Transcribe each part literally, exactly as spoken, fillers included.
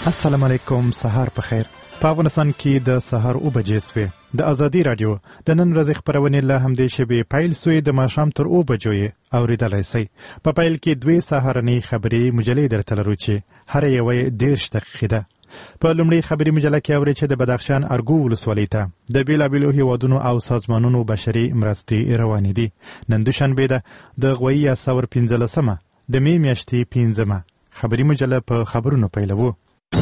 السلام علیکم، سهار په خیر. په افغانستان کې د سهار اوه بجې سوې. د ازادي رادیو د نن ورځې خپرونې له همدې شیبې پیل سوې. د ماښام تر اوه بجو یې اورېدلی سئ. په پیل کې دوې سهارنۍ خبري مجلې درته لرو چې هره یوه یې دېرش دقیقې ده. په لومړۍ خبري مجله کې اورئ چې د بدخشان ارګو ولسوالۍ ته د بېلابېلو هېوادونو او سازمانونو بشري مرستې روانې دي. نن دوشنبې ده، د غویي اساور پنځلسمه د مې میاشتې پنځمه. خبري مجله په خبرونو پیلوو.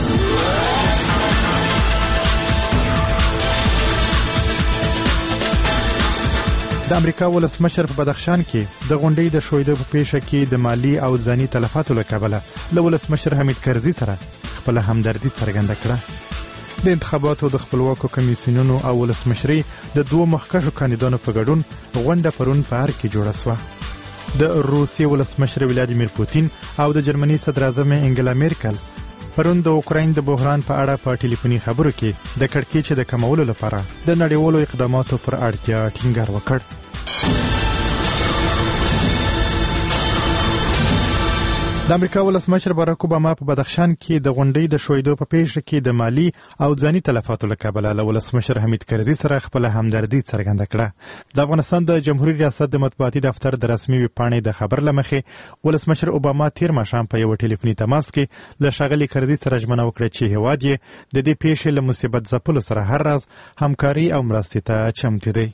د امریکا ولسمشر په بدخشان کې د غونډۍ د ښویېدو په پیښه کې د مالي او ځاني تلفاتو له کبله له ولسمشر حمید کرزي سره خپله همدردي څرګنده کړه. د انتخاباتو د خپلواکو کمیسیونونو او ولسمشرۍ د دوو مخکښو کاندیدانو په ګډون غونډه پرون په ارګ کې جوړه سوه. د روسیې ولسمشر ولادیمیر پوتین او د جرمني صدراعظم انګلا میرکل پرون د اوکراین د بحران په اړه په ټلیفوني خبرو کې د کړکېچ د کمولو لپاره د نړیوالو اقداماتو پر اړتیا ټینګار وکړ. د امریکا ولسمشر باراک اوباما په بدخشان کې د غونډۍ د ښویېدو په پیښه کې د مالي او ځاني تلفاتو له کبله له ولسمشر حمید کرزي سره خپله همدردي څرګنده کړه. د افغانستان د جمهوري ریاست د مطبوعاتي دفتر د رسمي ویبپاڼې د خبر له مخې ولسمشر اوباما تیر ماښام په یوه ټلیفوني تماس کې له ښاغلي کرزي سره ژمنه وکړه چې هېواد یې د دې پیښې له مصیبت ځپلو سره هر راز همکاري او مرستې ته چمتو دی.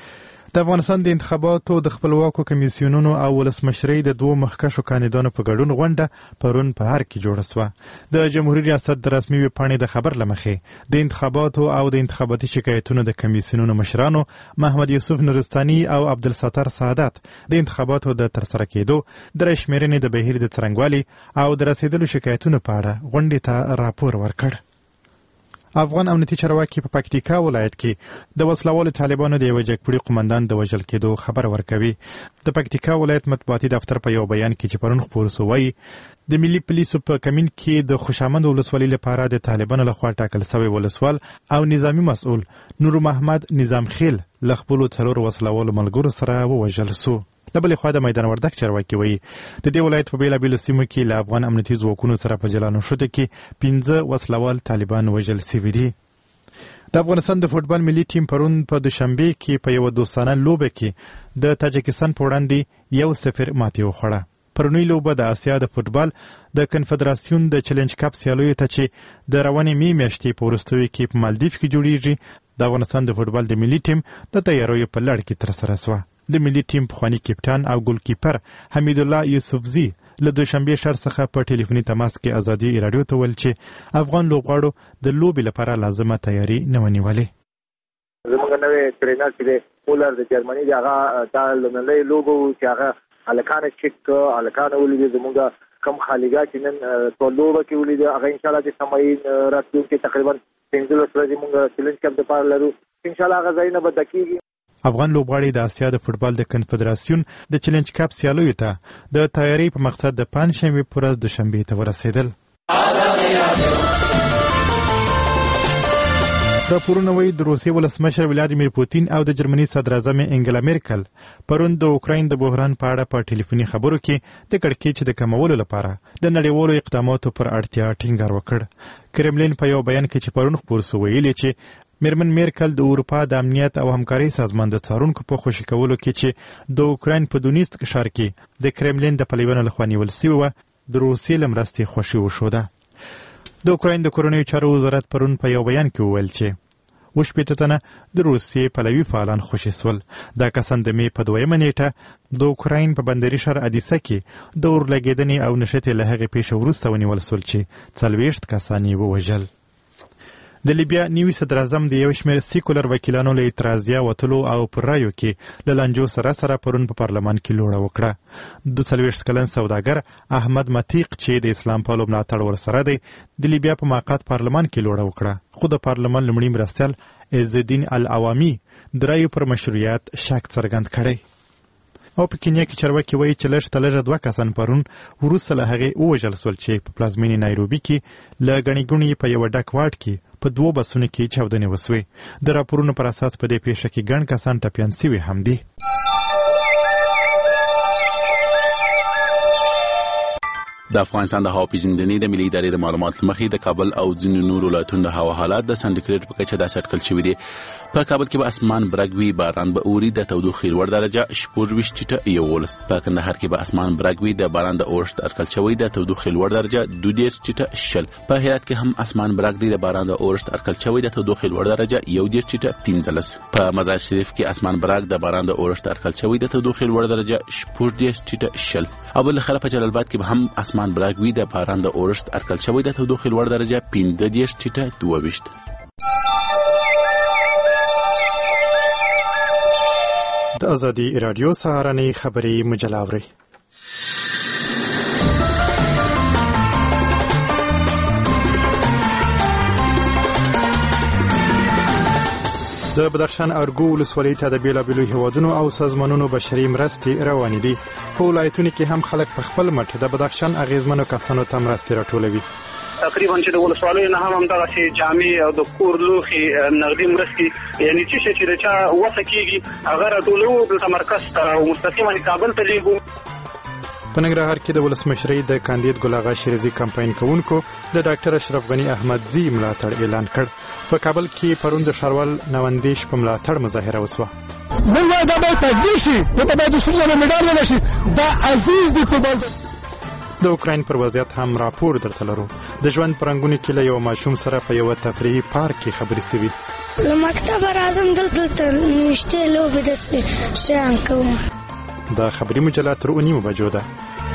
د افغانستان د انتخاباتو د خپلواکو کمیسیونونو او ولسمشرۍ د دوو مخکښو کاندیدانو په ګډون غونډه پرون په ارګ کې جوړه سوه. د جمهوري ریاست د رسمي ویبپاڼې د خبر له مخې د انتخاباتو او د انتخاباتي شکایتونو د کمیسیونونو مشرانو محمد یوسف نورستاني او عبدالستار سعادت د انتخاباتو د ترسره کېدو د رایشمېرنې د بهیر د څرنګوالي او د رسېدلو شکایتونو په اړه غونډې ته راپور ورکړ. افغان امنیتي چارواکي په پکتیکا ولایت کې د وسلوالو طالبانو د یوه جګپوړي قمندان د وژل کېدو خبر ورکوي. د پکتیکا ولایت مطبوعاتي دفتر په یو بیان کې چې پرون خپور سو وایي د ملي پولیسو په کمین کې د خوشامند ولسوالۍ لپاره د طالبانو لخوا ټاکل سوی ولسوال او نظامي مسؤل نور محمد نظام خیل له خپلو څلورو وسلوالو ملګرو سره ووژل سو. له بلې خوا د میدان وردګ چارواکي وایي د دې ولایت په بېلابېلو سیمو کې له افغان امنیتي ځواکونو سره په جلا نښته کې پنځه وسلوال طالبان وژل سوي دي. د افغانستان د فوټبال ملي ټیم پرون په دوشنبې کې په یوه دوستانه لوبه کې د تاجکستان په وړاندې یو صفر ماتې وخوړه. پرونی لوبه د اسیا د فوټبال د کنفدراسیون د چلنج کپ سیالیو ته چې د روانې مې میاشتې په وروستیو کې په مالدیف کې جوړیږي د افغانستان د فوټبال د ملي ټیم د تیاریو په لړ کې ترسره سوه. د ملي ټیم پخواني کپټان او ګول کیپر حمید الله یوسفزي له دوشنبې شهر څخه په ټلیفوني تماس کې ازادي راډیو ته ویل چې افغان لوبغاړو د لوبې لپاره لازمه تیاری نه و نیولې. زموږ نوی ټرینر چې دی مولر د جرمني دی، هغه دا لومړنۍ لوبه و چې هغه هلکانه چیک کړه، هلکانه ولیدې زموږ کم خالیګا چې نن په لوبه کې ولیدې هغه انشاءالله د سمایي راتلونکي تقریبا پنځلس ورځې موږ چلنج کپ دپاره لرو، انشاءالله هغه ځایونه به ډکېږي. افغان لوبغاړي د اسیا د فوټبال د کنفدراسیون د چلنج کپ سیالیو ته د تیاری په مقصد د پنجشنبې په ورځ دوشنبې ته ورسېدل. راپورونه وایي د روسیې ولسمشر ولادیمیر پوتین او د جرمني صدراعظم انګلا میرکل پرون د اوکراین د بحران په اړه په ټلیفوني خبرو کې د کړکېچ د کمولو لپاره د نړیوالو اقداماتو پر اړتیا ټینګار وکړ. کرملین په یو بیان کې چې پرون خپور سو ویلي چې میرمن میرکل د اروپا د امنیت او همکارۍ سازمان د څارونکو په خوشي کولو کې چې د اوکراین په دونیسک ښار کې د کرملین د پلویانو لخوا نیول سوې وه د روسیې له مرستې خوښي وښوده. د اوکراین د کورنیو چارو وزارت پرون په یو بیان کې وویل چې اووه شپېته تنه د روسیې پلوي فعالان خوشي سول. دا کسان د مې په دویمه نیټه د اوکراین په بندري ښار ادیسه کې د اورلګېدنې او نښتې له هغې پیښې وروسته ونیول سول چې څلوېښت کسان یې ووژل. د لیبیا نوي صدراعظم د یو شمېر سیکولر وکیلانو له اعتراضیه وتلو او پر رایو کې له لانجو سره سره پرون په پارلمان کې لوړه وکړه. د څلوېښت کلن سوداګر احمد متیق چې د اسلام پالو ملاتړ ورسره دی د لیبیا په موقت پارلمان کې لوړه وکړه، خو د پارلمان لومړي مرستیال عز الدین العوامي د رایو پر مشروعیت شک څرګند کړی. او په کینیا کې چارواکي وایي چې لږ تر لږه دوه کسان پرون وروسته له هغې ووژل سول چې په پلازمینې نایروبي کې له ګڼې ګوڼې په یوه ډک واټ کې په دوو بسونو کې چاودنې وسوې. د راپورونو پر اساس په دې پیښه کې ګڼ کسان ټپیان سوي هم دي. د افغانستان د هوا پیژندنې د ملي ادارې د معلوماتو مخې د کابل او ځینو نورو ولایتونو د هوا حالات د سانتیګریډ په کچه داسې اټکل شوي دي. په کابل کې به اسمان برګ وي، باران به اوري، د تودوخې لوړ درجه شپږ ټیټه یولس. په کندهار کې به اسمان برګ وي، د باران د اورښت اټکل شوی، د تودوخې لوړ درجه دوه دېرش ټیټه شل. په هرات کې هم اسمان برګ دی، د باران د اورښت اټکل شوی، د تودوخې لوړ درجه یو دېرش ټیټه پنځلس. په مزار شریف کې اسمان برګ، د باران د اورښت اټکل شوی، د تودوخې لوړ درجه شپږ دېرش ټیټه شل. او بل خلاف په جلال آباد کې به هم اسمان برګ وي، د باران د اورښت اټکل شوی، د تودوخې لوړ درجه پنځه دېرش ټیټه دوه ویشت. د ازادي رادیو سهارنۍ خبري مجله اورئ. د بدخشان ارګو ولسوالۍ ته د بیلابیلو هیوادونو او سازمانونو بشري مرستې روانې دي. په ولایتونو کې هم خلک په خپل مټ د بدخشان اغیزمنو کسانو ته مرستې راټولوي. تقریبا چې د ولسوالیو نه هم دغه شی جامع او د کور لوخي نقدي مرستې یعنی چې چې د چا وڅ کیږي هغه راټولو د تمرکز ته او مستقیما کابل ته لیږو. په ننګرهار کې د ولسمشرۍ د کاندید ګل اغا شیرزي کمپاین کوونکو د ډاکټر اشرف غنی احمدزي ملاتړ اعلان کړ. په کابل کې پرون د ښاروال نوندیش په ملاتړ مظاهره وسوه. موږ دا به تدبیر شي ته به د سولې مډال ونشي دا عزیز دی کوبل. د اوکراین پر وضعیت هم راپور درته لرو. د ژوند پرنګونو کې له یو ماشوم سره په یو تفریحي پارک کې خبرې سوي. له مکتب راځم دلته نشته لوبې د شیان کوم. دا خبري مجله تر اونیمو بجو ده.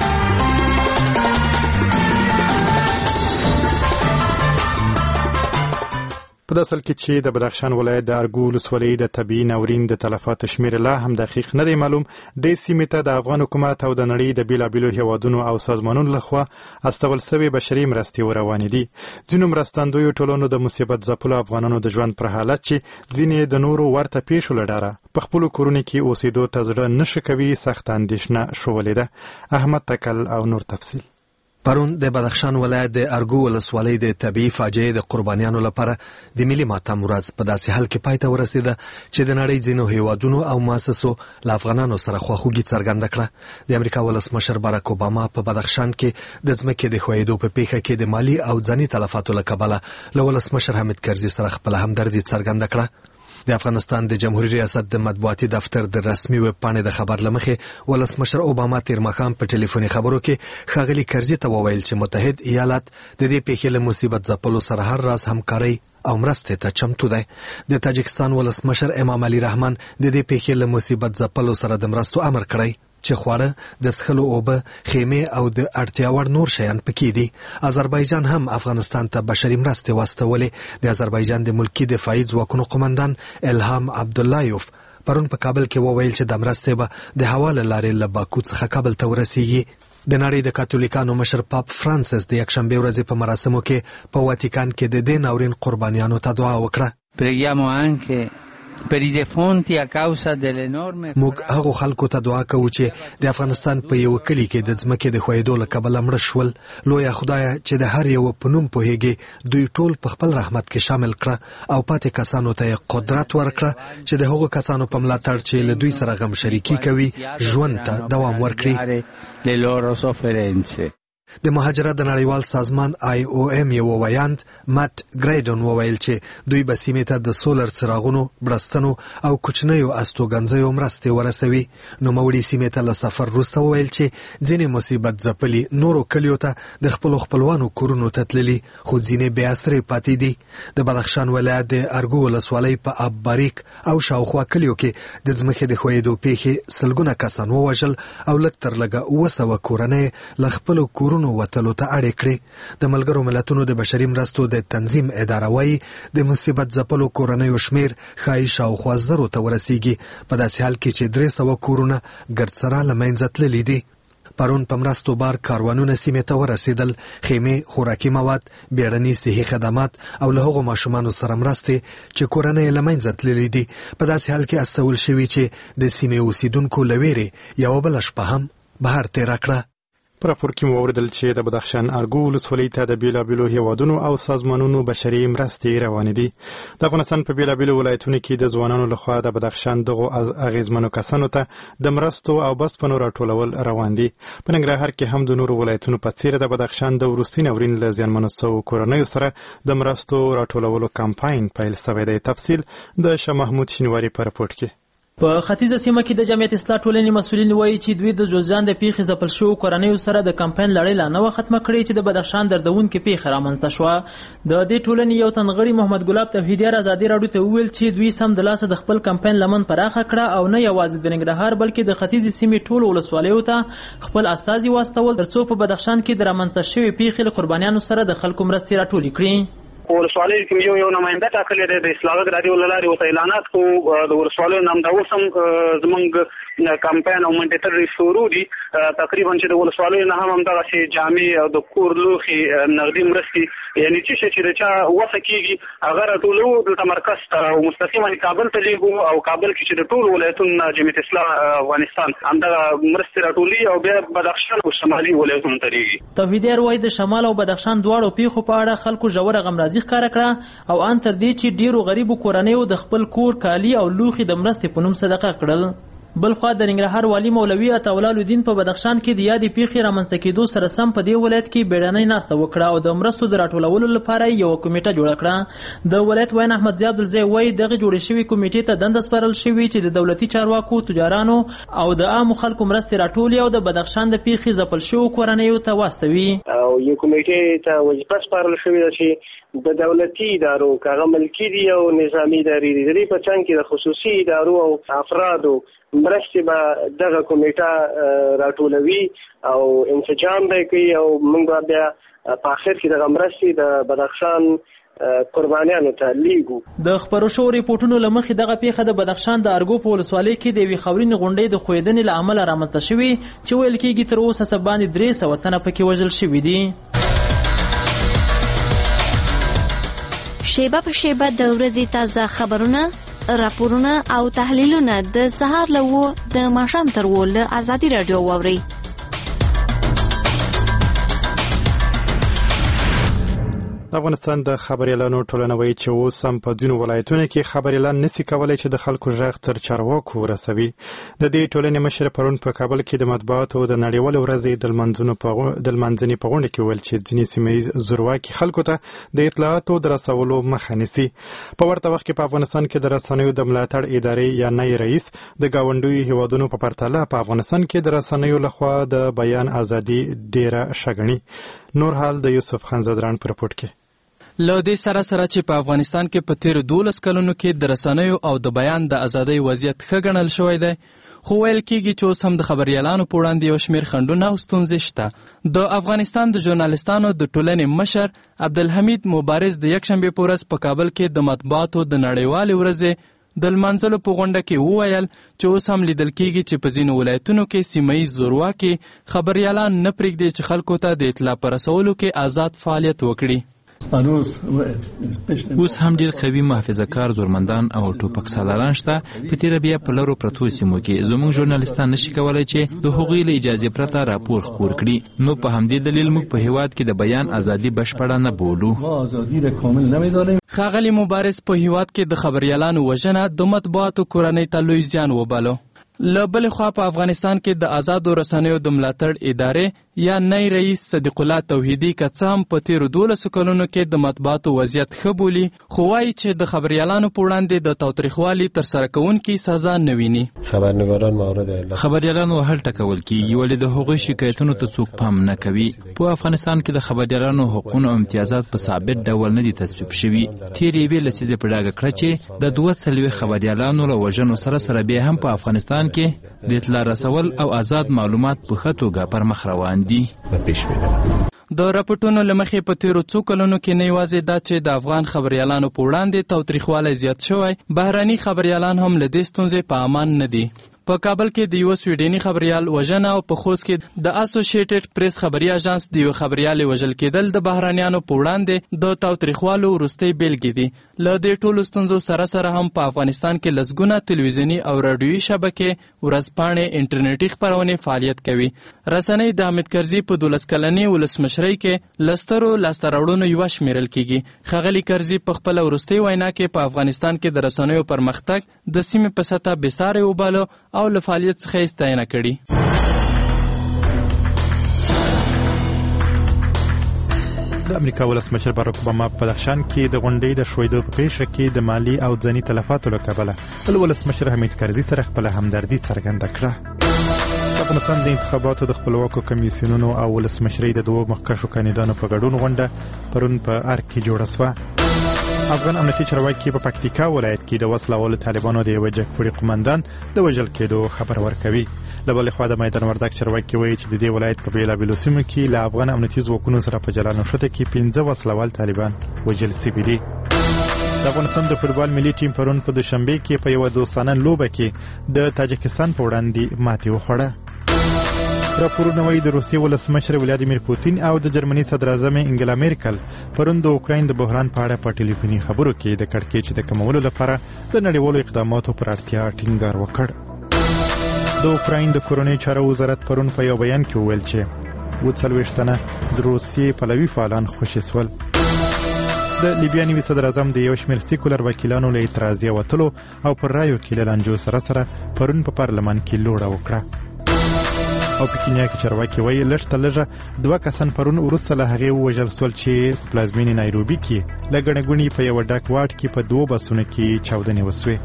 په داسل کې چې د بدخشان ولایت د ارګو ولسوالۍ د طبیعي ناورین د تلفاتو شمېر لا هم دقیق نه دی معلوم. د سیمې ته د افغان حکومت او د نړۍ د بیلابیلو هیوادونو او سازمانونو لخوا استول شوی بشري مرستې روانې دي. ځینو مرستندویو ټولنو د مصیبت ځپلو افغانانو د ژوند پر حالت چې ځینې د نورو ورته پیښو له ډاره په خپلو کورونو کې اوسېدو ته زړه نشه کوي سخت اندېښنه ښولې ده. احمد تکل او نور تفصیل. پرون د بدخشان ولایت د ارګو ولسوالۍ د طبيعي فاجعې د قربانیانو لپاره د ملي ماتم ورځ په داسې حال کې پای ته ورسېده چې د نړۍ ځینو هیوادونو او مؤسسو له افغانانو سره خواخوږي څرګنده کړه. د امریکا ولسمشر باراک اوباما په بدخشان کې د ځمکې د ښویېدو په پیښه کې د مالی او ځاني تلفاتو له کبله له ولسمشر حامد کرزي سره خپل همدردي څرګنده کړه. د افغانستان د جمهوریت ریاست د مطبوعاتي دفتر د رسمي ویب پاڼې د خبر لمخې ولسمشر اوباما تیر ماښام په ټلیفوني خبرو کې ښاغلي کرزي ته وویل چې متحد ایالات د دې پیښې له مصیبت ځپلو سره هر راز همکاري او مرستې ته چمتو دی. د تاجکستان ولسمشر امام علي رحمان د دې پیښې له مصیبت ځپلو سره د مرستو امر کړی چې خواړه د څښلو اوبه، خیمې او د اړتیا وړ نور شیان پکې دي. آذربایجان هم افغانستان ته بشري مرستې واستولې. د آذربایجان د ملکی دفاعي ځواکونو قومندان الهام عبداللهیوف پرون په کابل کې وویل چې د مرستې به د هوا له لارې له باکو څخه کابل ته ورسیږي. د نړۍ د کاتولیکانو مشر پاپ فرانسیس د یکشنبه ورځې په مراسمو کې په واتیکان کې د دې ناورین قربانیانو ته دعا وکړه. Preghiamo anche per i defunti a causa dell'enorme موږ هغه خلکو ته دعا کوو چې د افغانستان په یو کلی کې د ځمکې د ښویېدو له کبله مړه شول. لویه خدایه چې د هر یو په نوم پوهیږي دوی ټول په خپل رحمت کې شامل کړه او پاتې کسانو ته قدرت ورکړه چې د هغو کسانو په ملاتړ چې له دوی سره غم شریکي کوي ژوند ته دوام ورکړي. د مهاجرت د نړیوال سازمان آی او ام یو ویاند مات ګریډن وویل چې دوی به سیمې ته د سولر څراغونو، برستنو او کوچنیو استوګنځیو مرستې ورسوي. نوموړي سیمې ته له سفر وروسته وویل چې ځینې مصیبت ځپلي نورو کلیو ته د خپلو خپلوانو کورونو ته تللي خو ځینې بې اثرې پاتې دي. د بدخشان ولایت د ارګو ولسوالۍ په اب باریک او شاوخوا کلیو کې د ځمکې د ښویېدو پیښې سلګونه کسان ووژل او لږ تر لږه اوه سوه کورنۍ له خپلو کورونو وتلو ته اړ کړې. د ملګرو ملتونو د بشري مرستو د تنظیم اداره وايي د مصیبت ځپلو کورنیو شمیر ښایي شاوخوا زرو ته ورسیږي په داسې حال کې چې درې سوه کورونه ګردسره له منځه تللي دي. پرون په مرستو بار کاروانونه سیمې ته ورسېدل. خیمې، خوراکي مواد، بیړني صحي خدمات او له هغو ماشومانو سره مرستې چې کورنۍ له منځه تللي دي په داسې حال کې استول شوي چې د سیمې اوسیدونکو له ویرې یوه بله شپه هم بهر تېره کړه. په راپور کې مو اوریدل چې د بدخشان ارګو ولسوالۍ ته د بیلابیلو هیوادونو او سازمانونو بشري مرستې روانې دي. د افغانستان په بیلابیلو ولایتونو کې د ځوانانو لخوا د بدخشان دغو اغیزمنو کسانو ته د مرستو او بسپنو راټولول روان دي. په ننګرهار کې هم د نورو ولایتونو په څیر د بدخشان د وروستي ناورین له زیانمنو شوو کورنیو سره د مرستو راټولولو کمپاین پیل شوی دی. تفصیل د شاه محمود شینواري په راپور کې. په ختیځه سیمه کې د جمعیت اصلاح ټولنې مسؤلین وایي چې دوی د جوزجان د پیښې ځپل شوو کورنیو سره د کمپاین لړۍ لا نه وه ختمه کړې چې د بدخشان دردونکې پیښه رامنځته شوه. د دې ټولنې یو تنغړي محمد ګلاب توحیدیار ازادي راډیو ته وویل چې دوی سم د لاسه د خپل کمپاین لمن پراخه کړه او نه یوازې د ننګرهار بلکې د ختیځې سیمې ټولو ولسوالیو ته خپل استازي واستول ترڅو په بدخشان کې د رامنځته شوې پیښې له قربانیانو سره د خلکو مرستې راټولې کړي. ولسوالۍ کې یو یو نماینده ټاکلی دی د اصلاح غږ راډیو له لارې ورته اعلانات کوو. د ولسوالیو نه همدا اوس هم زموږ کمپاین او منډیټري شروع دي. تقریبا چې د ولسوالیو نه هم همدغسې جامې او د کور لوښي نغدي مرستې یعنې څه شی چې د چا وسه کېږي هغه راټولوو دلته مرکز ته او مستقیما کابل ته لیږو او کابل کې چې د ټولو ولایتونو نه جمعیت اصلاح افغانستان همدغه مرستې راټولي او بیا بدخشان او شمالي ولایتونو ته لیږي. توحیدیار وایي د شمال او بدخشان دواړو پیښو په اړه خلکو ژوره غمرازي ښکاره کړه او ان تر دې چې ډیرو غریبو کورنیو د خپل کور کالي او لوښي د مرستې په نوم صدقه کړل. بل خوا د ننګرهار والي مولوي عطاءالله الدین په بدخشان کې د یادې پیښې رامنځته کېدو سره سم په دې ولایت کې بیړنۍ ناسته وکړه او د مرستو د راټولولو لپاره یوه کمیټه جوړه کړه. د ولایت وین احمد ضیاء عبدالزی وایي دغه جوړې شوې کمیټې ته دنده سپارل شوې چې د دولتي چارواکو تجارانو او د عامو خلکو مرستې راټولي او د بدخشان د پیښې ځپل شوو کورنیو ته واستوي. او یو کمیټې ته وظیفه سپارل شوې ده چې د دولتي ادارو کاغه ملکي دي او نظامي ادارې دي د دې په څنګ کې د خصوصي ادارو او افرادو مرستې به دغه کمیټه راټولوي او انسجام به کوي او موږ به بیا په اخر کې دغه مرستې د بدخشان قربانیانو ته لیږو. د خپرو شوو ریپورټونو له مخې دغه پیښه د بدخشان د ارګو په ولسوالۍ کې د یوې خاورینې غونډۍ د ښویدنې له امله رامنځته شوې چې ویل کېږي تر اوسه څه باندې درې سوه تنه پکې وژل شوي دي. شیبه په شیبه د ورځې تازه خبرونه، راپورونه او تحلیلونه د سهار له اوه د ماښام تر اوه له ازادي راډیو واورئ. د افغانستان د خبریالانو ټولنه وایي چې اوس هم په ځینو ولایتونو کې خبریالان نسي کولی چې د خلکو غږ تر چارواکو ورسوي. د دې ټولنې مشر پرون په کابل کې د مطبوعاتو د نړیوالې ورځې د لمانځنې په غونډه کې ویل چې ځینې سیمه ییز زورواکي خلکو ته د اطلاعاتو د رسولو مخه نیسي. په ورته وخت کې په افغانستان کې د رسنیو د ملاتړ ادارې یا نای رئیس د ګاونډیو هیوادونو په پرتله په افغانستان کې د رسنیو لخوا د بیان ازادي ډیره شګني. نور حال د یوسف خان زدران پر رپورټ کې. له دې سره سره چې په افغانستان کې په تیرو دولس کلونو کې د رسنیو او د بیان د ازادۍ وضعیت ښه ګڼل شوی دی، خو ویل کېږي چې اوس هم د خبریالانو په وړاندې یو شمېر خنډونه او ستونزې شته. د افغانستان د ژورنالستانو د ټولنې مشر عبدالحمید مبارز د یکشنبې په ورځ په کابل کې د مطبوعاتو د نړیوالې ورځې د لمانځلو په غونډه کې وویل چې اوس هم لیدل کېږي چې په ځینو ولایتونو کې سیمه ییز زورواکي خبریالان نه پرېږدي چې خلکو ته د اطلاع په رسولو کې آزاد فعالیت وکړي. اوس هم ډیر قوي محافظه کار زورمندان او ټوپک سالاران شته. په تیره بیا په لرو پرتو سیمو کې زموږ ژورنالستان نشي کولای چې د هغوی له اجازې پرته راپور خپور کړي. نو په همدې دلیل موږ په هیواد کې د بیان ازادي بشپړه نه بولو. ښاغلي مبارز په هیواد کې د خبریالانو وژنه د مطبوعاتو کورنۍ ته لوی زیان وباله. له بلې خوا په افغانستان کې د آزادو رسنیو د ملاتړ ادارې یا نای رئیس صدیق الله توحیدي که څه هم په تیرو دولسو کلونو کې د مطبوعاتو وضعیت ښه بولي، خو وایي چې د خبریالانو په وړاندې د تاوتریخوالي ترسره کوونکي سزا نه ویني. خبرنګاران مورد خبریالانو وهل ټکول کېږي ولې د هغوی شکایتونو ته څوک پام نه کوي. په افغانستان کې د خبریالانو حقوق او امتیازات په ثابت ډول نه دي تصویب شوي. تېرې یوې لسیزې په ډاګه کړه چې د دوه څلوېښت خبریالانو له وژنو سره سره بیا هم په افغانستان کې د اطلاع رسول او آزاد معلومات په ښه توګه پر مخ روان دي. د راپورټونو له مخې په تیرو څو کلونو کې نه یوازې دا چې د افغان خبریالانو په وړاندې تاوتریخوالی زیات شوی، بهرني خبریالان هم له دې ستونزې په امان نه دي. په کابل کې د یو سویډني خبريال وژنه او په خوست کې د اسوسییټډ پریس خبري اژانس د یو خبريال وژل کېدل د بهرانيانو په وړاندې د تاوتریخوالو وروستۍ بیلګې دي. له دې ټولو ستونزو سره سره هم په افغانستان کې لسګونه تلویزیوني او رادیوي شبکې، ورځپاڼې، انټرنیټي خپرونې فعالیت کوي. رسنۍ د حامد کرزي په دولس کلنې ولسمشرۍ کې لسترو لاسته راوړنو یوه شمیرل کیږي. ښاغلي کرزي په خپله وروستۍ وینا کې په افغانستان کې د رسنیو پرمختګ د سیمې په سطح بېساری وباله او له فعالیت څخه یې ستاینه کړې. د امریکا ولسمشر باراک اوباما په بدخشان کې د غونډې د شویدو په پیښه کې د مالی او ځاني تلفاتو له کبله له ولسمشر حمید کرزي سره خپله همدردي څرګنده کړه. افغانستان د انتخاباتو د خپلواکو کمیسیونونو او ولسمشرۍ د دوو مخکښو کاندیدانو په ګډون غونډه پرون په ارګ کې جوړه شوه. افغان امنیتي چارواکي په پکتیکا ولایت کې د وسله والو طالبانو د یوه جګپوړي قومندان د وژل کېدو خبر ورکوي. له بلې خوا د میدان وردګ چارواکي وایي چې د دې ولایت په بېلابېلو سیمو کې له افغان امنیتي ځواکونو سره په جلا نښته کې پنځه وسله وال طالبان وژل سوي دي. د افغانستان د فوټبال ملي ټیم پرون په دوشنبه کې په یوه دوستانه لوبه کې د تاجکستان په وړاندې ماتې وخوړه. راپورونه وایي د روسیې ولسمشر ولادیمیر پوتین او د جرمني صدراعظم انګلا میرکل پرون د اوکراین د بحران په اړه په ټلیفوني خبرو کې د کړکېچ د کمولو لپاره د نړیوالو اقداماتو پر اړتیا ټینګار وکړ. د اوکراین د کورنۍ چارو وزارت پرون په یو بیان کې وویل چې اووه څلوېښت تنه د روسیې پلوي فعالان خوشي سول. د لیبیا نوي صدراعظم د یو شمېر سیکولر وکیلانو له اعتراضیه وتلو او پر رایو کې له لانجو سره سره پرون په پارلمان کې لوړه وکړه. او په کینیا کې چارواکي وایي لږ تر لږه دوه کسان پرون وروسته له هغې ووژل سول چې په پلازمینې نایروبي کې له ګڼې ګوڼې په یوه ډک واټ کې په دوو بسونو کې چاودنې وسوې.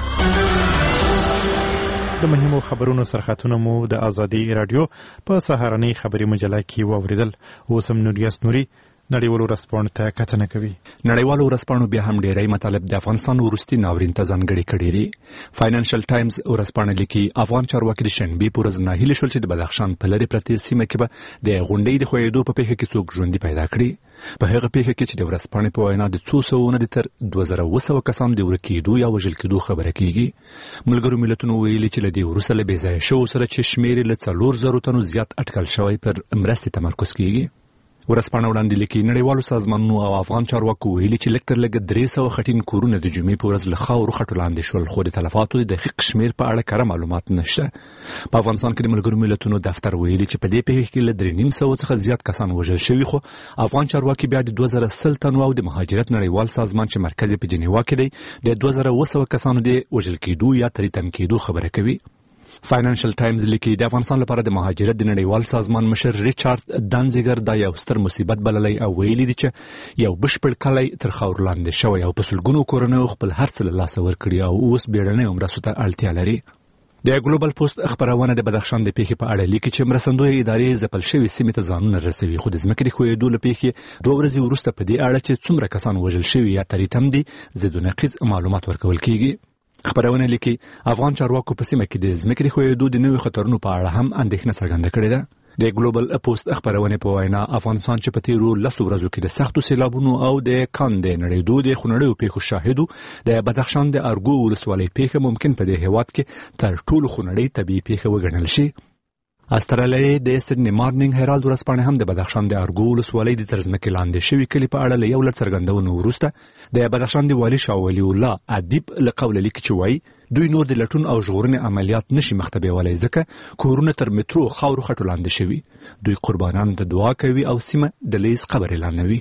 د مهمو خبرونو سرخطونه مو د آزادي راډیو په سهارنۍ خبري مجله کې واوریدل. اوس هم نوریاس نوري نړیوالو ورځپاڼو ته کتنه کوي. نړیوالو ورځپاڼو بیا هم ډېری مطالب د افغانستان وروستي ناورین ته ځانګړي کړي دي. فاینانشل ټایمز ورځپاڼه لیکي افغان چارواکي د شنبې په ورځ ناهیلي شول چې د بدخشان په لرې پرتې سیمه کې به د غونډۍ د ښویېدو په پیښه کې څوک ژوندي پیدا کړي. په هغه پیښه کې چې د ورځپاڼې په وینا د څو سوو نه تر دوه زره اووه سوه کسانو د ورک کېدو یا وژل کېدو خبره کیږي. ملګرو ملتونو ویلي چې له دې وروسته له بې ځایه شوو سره چې شمېر یې له څلور زرو تنو زیات اټکل شوی پر مرستې تمرکز کیږي. ورځپاڼه وړاندې لیکي نړیوالو سازمانونو او افغان چارواکو ویلي چې لږ تر لږه درې سوه خټین کورونه د جمعې په ورځ له خاورو خټو لاندې شول، خو د تلفاتو د دقیق شمېر په اړه کره معلومات نشته. په افغانستان کې د ملګرو ملتونو دفتر ویلي چې په دې پیښه کې له درې نیم سوو څخه زیات کسان وژل شوي، خو افغان چارواکي بیا د دوه زره سل تنو او د مهاجرت نړیوال سازمان چې مرکز یې په جنیوا کې دی د دوه زره اووه سوه کسانو د وژل کېدو یا تریتم کېدو خبره کوي. فاینانشل ټایمز لیکي د افغانستان لپاره د مهاجرت د نړیوال سازمان مشر ریچارډ دانزیګر دا یو ستر مصیبت بللی او ویلي دي چې یو بشپړ کلی تر خاورو لاندې شوی او په سلګونو کورنیو خپل هر څه له لاسه ورکړي او اوس بیړنیو مرستو ته اړتیا لري. د ګلوبل پوسټ خبرونه د بدخشان د پیښې په اړه لیکي چې مرستندویه ادارې ځپل شوي سیمې ته ځانونه رسوي، خو د ځمکې د ښویېدو له پیښې دوه ورځې وروسته په دې اړه چې څومره کسان وژل شوي یا تریتم دي ضد و نقیض معلومات ورکول کیږي. خبرونه لیکي افغان چارواکو په سیمه کې د ځمکې د ښویېدو د نویو خطرونو په اړه هم اندېښنه څرګنده کړې ده. د ګلوبل پوسټ خبرونه په وینا افغانستان چې په تیرو لسو ورځو کې د سختو سیلابونو او د کاندې نړېدو د خونړیو پیښو شاهدو د بدخشان د ارګو ولسوالۍ پیښه ممکن په دې هیواد کې تر ټولو خونړۍ طبیعي پیښه وګڼل شي. استرالیایي د سیډني مارنینګ هیرالد ورځپاڼه هم د بدخشان د ارګو ولسوالۍ د تر ځمکې لاندې شوي کلي په اړه له یو لړ څرګندونو وروسته د بدخشان د والي شاه ولي الله ادیب له قوله لیکي چې وایي دوی نور د لټون او ژغورنې عملیات نشي مخته بیولی ځکه کورونه تر مترو خاورو خټو لاندې شوي. دوی قربانانو ته دعا کوي او سیمه د لیز قبر اعلانوي.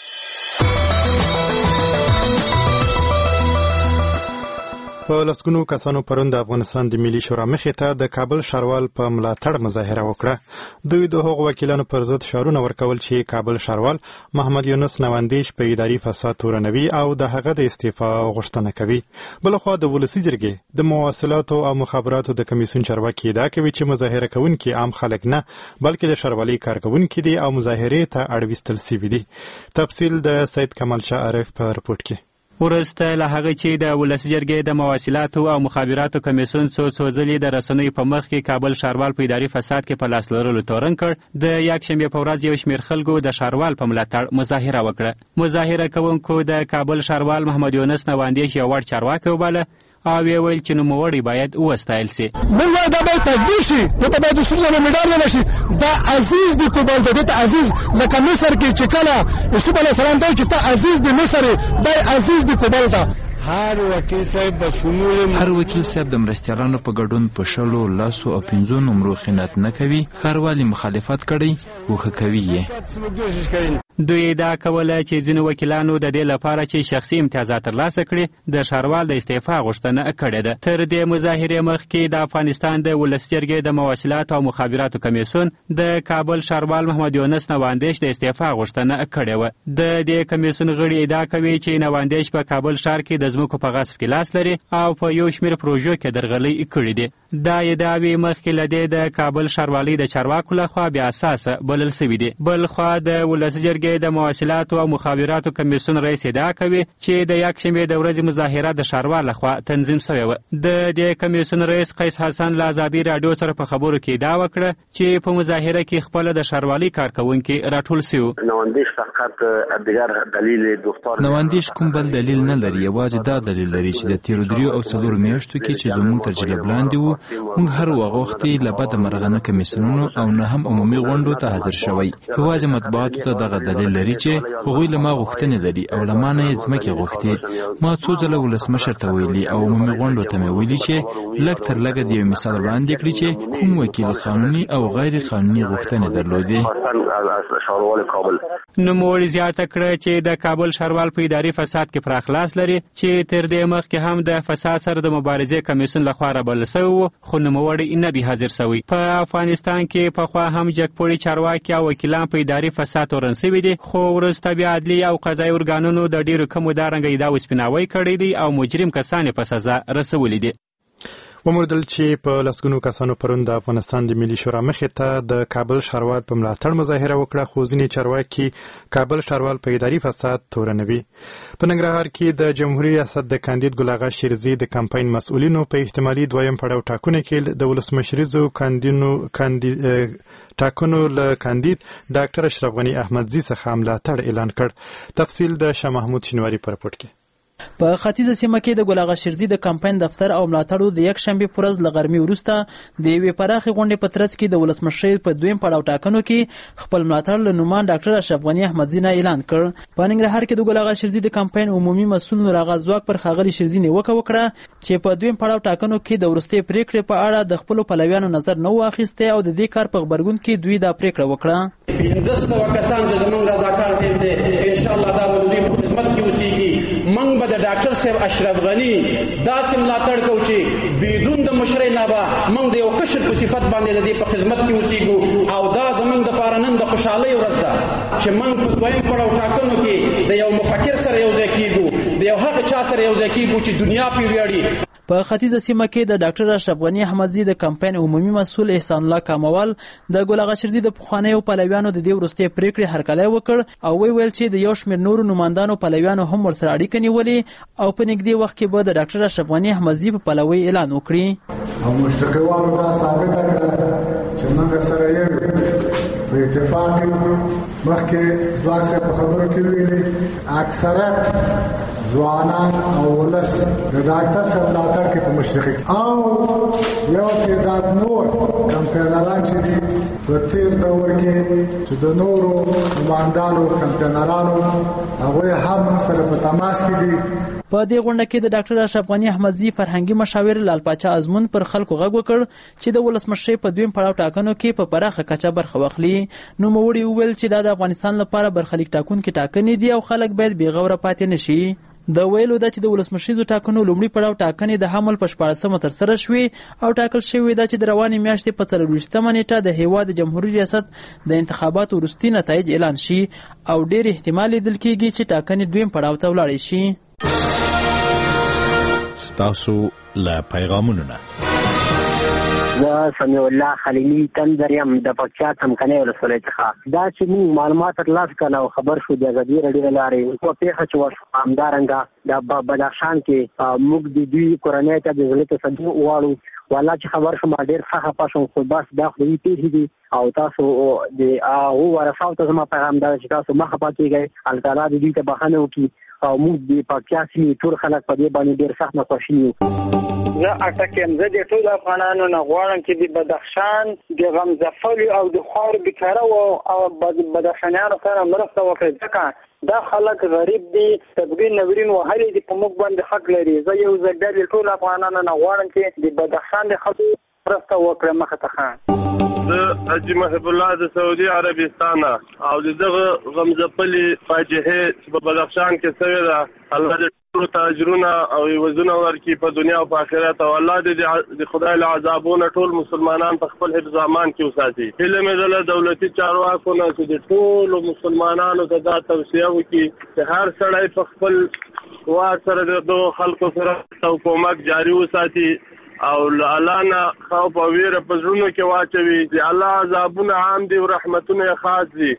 په لسګونو کسانو پرون د افغانستان د ملي شورا مخې ته د کابل ښاروال په ملاتړ مظاهره وکړه. دوی د هغو وکیلانو پر ضد شعارونه ورکول چې کابل ښاروال محمد یونس نواندیش په اداري فساد تورنوي او د هغه د استعفا غوښتنه کوي. بلخوا د ولسي جرګې د مواصلاتو او مخابراتو د کمیسیون چارواکي ادعا کوي چې مظاهره کوونکي عام خلک نه بلکې د ښاروالۍ کارکوونکي دي او مظاهرې ته اړوستل سوي دي. تفصیل د سید کمال شاه عارف په رپورټ کې. ورسته له هغه چې د ولسي جرګې د مواصلاتو او مخابراتو کمیسیون څو څو ځلې د رسنیو په مخ کې کابل ښاروال په اداري فساد کې په لاس لرلو تورن کړ، د یکشنبې په ورځ یو شمېر خلکو د ښاروال په ملاتړ مظاهره وکړه. مظاهره کوونکو د کابل ښاروال محمد یونس نواندیش یو وړ چارواکی وباله او ویل چې نوموړی باید وستایل شي. موږ وايو دا باید تدبیر شي، دا باید د سولې میډال ونشي. دا عزیز د کوبل د ته عزیز لکه مصر کې چې کله یوسف علیه السلام ته چې ته عزیز د مصر دا عزیز د کوبل ته. هر وکیل صاحب د شمول هر وکیل صاحب د مرستیالانو په ګډون په شلو لاسو او پنځو نمرو خیانت نه کوي. ښاروالي مخالفت کړی او ښه کوي یې. دوی ادعا کوله چې ځینو وکیلانو د دې لپاره چې شخصي امتیازات ترلاسه کړي د ښاروال د استعفا غوښتنه کړې ده. تر دې مظاهرې مخکې د افغانستان د ولس جرګې د مواصلات او مخابراتو کمیسیون د کابل ښاروال محمد یونس نواندیش د استعفا غوښتنه کړې وه. د دې کمیسیون غړي ادعا کوي چې نواندیش په کابل ښار کې د ځمکو په غصب کې لاس لري او په یو شمېر پروژو کې درغلۍ کړې دي. دا ادعاوې مخکې له دې د کابل ښاروالۍ د چارواکو لخوا بې اساسه بلل سوي دي. بل خوا د ولس جرګې د مواصلاتو او مخابراتو کمیسیون رئیس ادعا کوي چې د یکشنبې د ورځې مظاهره د ښاروال لخوا تنظیم شوې وه. د دې کمیسیون رئیس قیس حسن له ازادي راډیو سره په خبرو کې ادعا وکړه چې په مظاهره کې خپله د ښاروالۍ کارکوونکي راټول سوي. نواندیش کوم بل دلیل نه لري، یوازې دا دلیل لري چې د تیرو دریو او څلورو میاشتو کې چې زموږ تر جلب لاندې وو موږ هر وغوښتې له بده مرغه نه کمیسیونونو او نه هم عمومي غونډو ته حاضر شوی. یوازې مطبوعاتو ته دغه دلیل لري چې هغوی له ما غوښتنې لري او له ما نه یې ځمکې غوښتې. ما څو ځله ولسمشر ته ویلي او عمومي غونډو ته مې ویلي چې لږ تر لږه د یو مثال وړاندې کړي چې کوم وکیل قانوني او غیر قانوني غوښتنې درلودې. نوموړي زیاته کړه چې د کابل ښاروال په اداري فساد کې پراخ لاس لري چې تر دې مخکې هم د فساد سره د مبارزې کمیسیون لخوا رابلل سوی و خو نوموړی نه دی حاضر سوی. په افغانستان کې پخوا هم جګپوړي چارواکي او وکیلان په اداري فساد تورن سوي دي خو وروسته بیا عدلي او قضایي ارګانونو د ډیرو کمو دارنګه ادعا وسپیناوی کړی دی او مجرم کسان په سزا رسولي دي. وموندل چې په لسګونو کسانو پرون د افغانستان د ملي شورا مخې ته د کابل ښاروال په ملاتړ مظاهره وکړه خو ځینې چارواکي کابل ښاروال په اداري فساد تورنوي. په ننګرهار کې د جمهوریت ریاست د کاندید ګل اغا شیرزي د کمپاین مسؤلینو په احتمالي دویم پړاو ټاکنو کې د ولسمشریزو کاندینو کاندید ټاکنو له کاندید ډاکټر اشرف غنی احمدزي څخه ملاتړ اعلان کړ. تفصیل د شاه محمود شینواری په رپورټ کې. په ختیځه سیمه کې د ګل اغا شیرزي د کمپاین دفتر او ملاتړو د یک شنبې پر ورځ له غرمې وروسته د یوې پراخې غونډې په ترڅ کې د ولسمشر په دویم پړاو ټاکنو کې خپل ملاتړ له نومان ډاکټر اشرف غنی احمدزي نه اعلان کړ. په ننګرهار کې د ګل اغا شیرزي د کمپاین عمومي مسؤل نور اغا ځواک پر ښاغلي شیرزي نیوکه وکړه چې په دویم پړاو ټاکنو کې د وروستۍ پریکړې په اړه د خپلو پلویانو نظر نه واخیستی او د دې کار په غبرګون کې دوی دا پریکړه وکړه. پنځه سوه کسان چې زموږ رضاکار ټیم دی انشاءالله دا به د دوی په خدمت کې اوسېږي. موږ به د ډاکټر صاحب اشرف غنی داسې ملاتړ کوو چې بدون د مشرۍ نه به موږ د یو کشر په صفت باندې د دې په خدمت کې اوسېږو او دا زموږ دپاره نن د خوشحالۍ ورځ ده چې موږ په دویم پړاو ټاکنو کې د یو مفکر سره یو ځای کېږو، د یو هغه چا سره یو ځای کېږو چې دنیا پرې ویاړي. په ختیځه سیمه کې د ډاکټر اشرف غنی احمدزي د کمپاین عمومي مسؤل احسان الله کاموال د ګل اغا شیرزي د پخوانیو پلویانو د دې وروستۍ پریکړې هرکلی وکړ او وی ویل چې د یو شمېر نورو نمایندانو پلویانو هم ورسره اړیکه نیولې او په نږدې وخت کې به د ډاکټر اشرف غنی احمدزي په پلوۍ اعلان وکړي. او مشرکوالو دا ثابته کړه چې موږ سره یو په اتفاق مخکې ځواک صاحب په خبرو کې ویلي اکثرت ځوانان او ولس د ډاکټر صاحب ملاتړ کې په مشرقي او یو تعداد نور کمپاینران چې دي په تېر دور کې چې د نورو نمایندانو کمپاینرانو هغوی هم سره په تماس کې دي. په دې غونډه کې د ډاکټر اشرف غنی احمدزي فرهنګي مشاور لال پاچا ازمون پر خلکو غږ وکړ چې د ولسمشر په دویم پړاو ټاکنو کې په پراخه کچه برخه واخلي. نوموړي وویل چې دا د افغانستان لپاره برخلیک ټاکونکي ټاکنې دي او خلک باید بې غوره پاتې نه شي. د ویلو ده چې د ولسمشریزو ټاکنو لومړي پړاو ټاکنې د حمل په شپاړسمه ترسره شوې او ټاکل شوې ده چې د روانې میاشتې په څلرویشتمه نیټه د هېواد د جمهوري ریاست د انتخاباتو وروستي نتایج اعلان شي او ډېر احتمال لیدل کېږي چې ټاکنې دویم پړاو ته ولاړې شي. ستاسو له پیغامونو نه زه سمیع الله خلیلي تندر یم د پکتیا څمکنۍ ولسوالۍ څخه. دا چې موږ معلومات ترلاسه کړل او خبر شو د ازادي راډیو له لارې کومه پېښه چې وشوه همدارنګه د بدخشان کې موږ د دوی کورنۍ ته د زړه تسلي وغواړو. والله چې خبر شوم ډېر ښه خفه شوم خو بس دا خو دوی پېښې دي او تاسو د هغو ورثاو ته زما پیغام دا چې تاسو مه خفه کېږئ، الله تعالی د دوی ته بښنه وکړي او موږ د پکتیا سیمې ټول خلک په دې باندې ډېر سخت ناخوښي یو. زه اټکم زه د ټولو افغانانو نه غواړم چې د بدخشان د غمزفلو او د خاورو بیکاره او بدخشانیانو سره مرسته وکړي، ځکه دا خلک غریب دي، تبګین نورین وهلي دي، په موږ باندې حق لري. زه یو ځل بیا د ټولو افغانانو نه غواړم چې د بدخشان د خلکو مرسته وکړي مخه ته ښه. زه حاجي محب الله د سعودي عربستان او دغه غمزفلي فاجعه چې په بدخشان کې شوې ده، الله دې ټول تاجرونه او وزونه ورکړي په دنیا او په آخرت، او الله دې د خدای له عذابونو ټول مسلمانان په خپل حفظ امان کې وساتي. هیله مې ده له دولتي چارواکو نه چې د ټولو مسلمانانو ته دا توصیه وکړي چې هر سړی په خپل وار سره د دغو خلکو سره حکومت جاري وساتي او له الله نه خوف او ویره په زړونو کې واچوي چې الله عذابونه عام دي او رحمتونه یې خاص دي.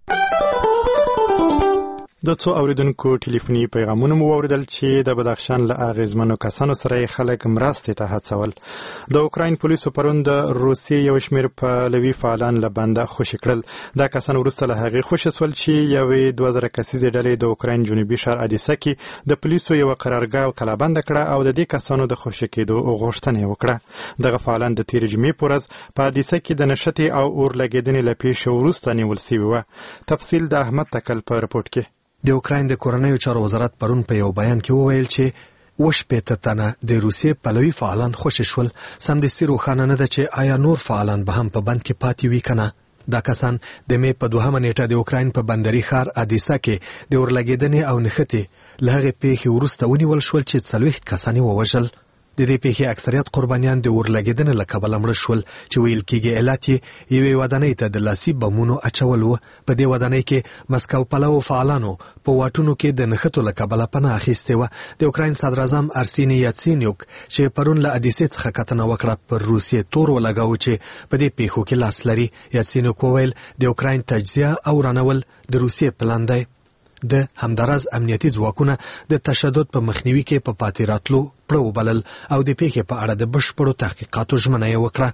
د څو اوریدونکو ټلیفوني پیغامونه مو واوریدل چې د بدخشان له اغیزمنو کسانو سره خلک مرستې ته هڅول. د اوکراین پولیسو پرون د روسیې یو شمېر پهلوي فعالان له بنده خوشي کړل. دا کسان وروسته له هغې خوشي سول چې یوې دوه زره کسیزې ډلې د اوکراین جنوبي ښار ادیسه کې د پولیسو یوه قرارګاه کلابنده کړه او د دې کسانو د خوشي کېدو غوښتنه یې وکړه. دغه فعالان د تېرې جمعې په ورځ په ادیسه کې د نښتې او اور لګېدنې له پیښې وروسته نیول سوي وه. تفصیل د احمد تکل په رپورټ کې. د اوکراین د کورنیو چارو وزارت پرون په یو بیان کې وویل چې وشپېته تنه د روسیې پلوي فعالان خوشي شول. سمدستي روښانه نه ده چې آیا نور فعالان به هم په بند کې پاتې وي که نه. دا کسان د مې په دوهمه نیټه د اوکراین په بندري ښار ادیسه کې د اورلګېدنې او نښتې له هغې پیښې وروسته ونیول شول چې څلوېښت کسان یې ووژل. د دې پیښې اکثریت قربانیان د اورلګېدنې له کبله مړه شول چې ویل کېږي علت یې یوې ودانۍ ته د لاسي بمونو اچول و. په دې ودانۍ کې مسکو پلوو فعالانو په واټونو کې د نښتو له کبله پناه اخیستې وه. د اوکراین صدراعظم ارسیني یاتسینیوک چې پرون له ادیسې څخه کتنه وکړه پر روسیې تور ولګاوه چې په دې پیښو کې لاس لري. یاتسینیوک وویل د اوکراین تجزیه او رانول د روسیې پلان دی. د همداراز امنیتي ځواکونه د تشدد په مخنیوي کې په پاتې راتلو پړه وبلل او د پیښې په اړه د بشپړو تحقیقاتو ژمنه یې وکړه.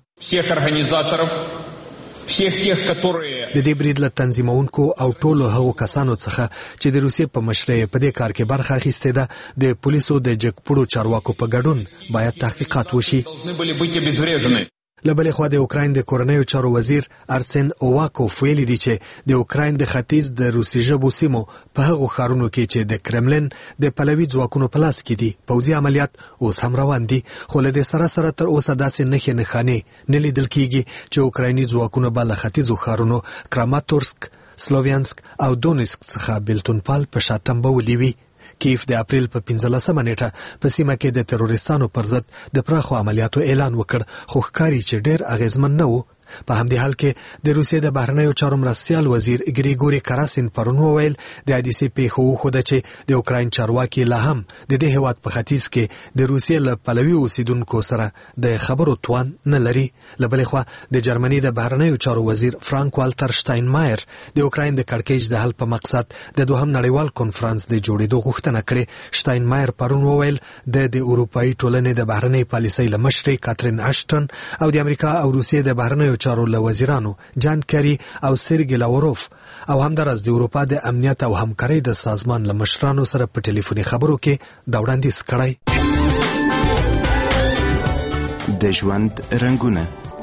د دې برید له تنظیمونکو او ټولو هغو کسانو څخه چې د روسیې په مشرۍ په دې کار کې برخه اخیستې ده د پولیسو د جګپوړو چارواکو په ګډون باید تحقیقات وشي. له بلې خوا د اوکراین د کورنیو چارو وزیر ارسن اوواکوف ویلي دي چې د اوکراین د ختیځ د روسي ژبو سیمو په هغو ښارونو کې چې د کرملین د پلوي ځواکونو په لاس کې دي پوځي عملیات اوس هم روان دي، خو له دې سره سره تر اوسه داسې نښې نښانې نه لیدل کېږي چې اوکرایني ځواکونه به له ختیځو ښارونو کراماتورسک، سلوویانسک او دونیسک څخه بیلتونپال په شا تمبولي وي. کیف د اپریل په پنځلسمه نیټه په سیمه کې د تروریستانو پر ضد د پراخو عملیاتو اعلان وکړ، خو ښکاري چې ډېر اغیزمن نه و. په همدې حال کې د روسیې د بهرنیو چارو مرستیال وزیر ګریګوري کراسین پرون وویل د حادثې پیښه وښوده چې د اوکراین چارواکي لا هم د دې هېواد په ختیځ کې د روسیې له پلوي اوسیدونکو سره د خبرو توان نه لري. له بلې خوا د جرمني د بهرنیو چارو وزیر فرانک والتر شتاینمایر د اوکراین د کړکېچ د حل په مقصد د دوهم نړیوال کنفرانس د جوړېدو غوښتنه کړې. شتاینمایر پرون وویل د د اروپایي ټولنې د بهرنۍ پالیسۍ له مشرې کاترین اشټن او د امریکا او روسیې د بهرنیو چارو له وزیرانو جان کری او سرګی لاوروف او همدارس د اروپا د امنیت او همکارۍ د سازمان له مشرانو سره په ټلیفوني خبرو کې دا وړاندیز کړی. د ژوند رنګونه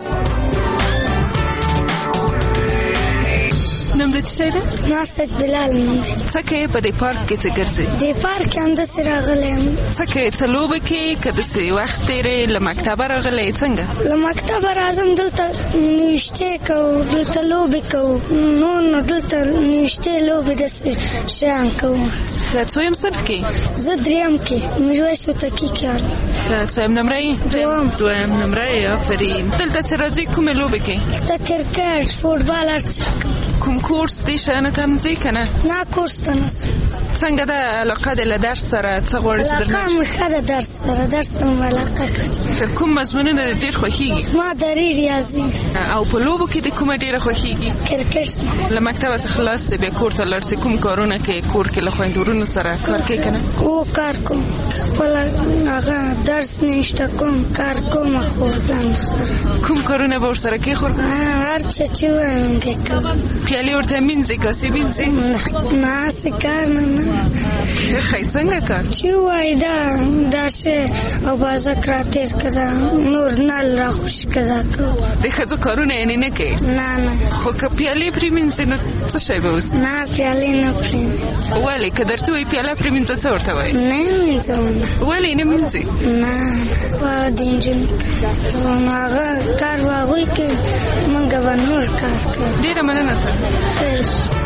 نوم د څه ده؟ ناصر بلال نوم دی. څه کوې په دې پارک کې څه ګرځې؟ دې پارک کې همداسې راغلی یم. څه کوې څه لوبې کوې که داسې وخت تېرې له مکتبه راغلی څنګه؟ له مکتبه راځم دلته نوشتې کوو دلته لوبې کوو نور نو دلته نوشتې لوبې داسې شیان کوو. ښه څویم صنف کې؟ زه دریم کې میرویس هوتکي کې یم. ښه څویم نمره یې؟ دویم. دویم نمره یې آفرین. دلته چې راځې کومې لوبې کوې؟ دلته کرکټ فوټبال هر څه. کوم کورس دې شیانو ته هم ځې که نه؟ نه کورس ته نه ځم. څنګه ده علاقه دې له درس سره څه غواړې چې درنه؟ علاقه مې ښه ده درس سره درس ته مې علاقه ښه ده. کوم مضمونونه دې ډېر خوښېږي؟ ما دري ریاضي. او په لوبو کې دې کومه ډېره خوښېږي؟ کرکټ. له مکتبه څخه خلاص شې بیا کور ته لاړ شې کوم کارونه کوې کور کې له خویندورونو سره کار کوې که نه؟ او کار کوم خپله هغه درس نشته کوم کار کوم خورګانو سره. کوم کارونه به ورسره کوې خورګانو؟ هر څه چې وایم کوم. پیالې ورته مینځي کاسې مینځي نه څه کار نه نه ښه څنګه کار چې وایي دا دا شی او بازک راتېر کړه نور نل راخوش کړه د ښځو کارونه یې نه کوي نه نه خو که پیالې پرې مینځي نو څه شی به اوس نه پیالې نه پرې ولې که درته وایي پیاله پرې مینځه څه ورته وایي نه مینځم ولې نه مینځي نه نه د نجونو نو هغه کار به هغوی کوي موږ به نور کار کوو ډېره مننه ته خیر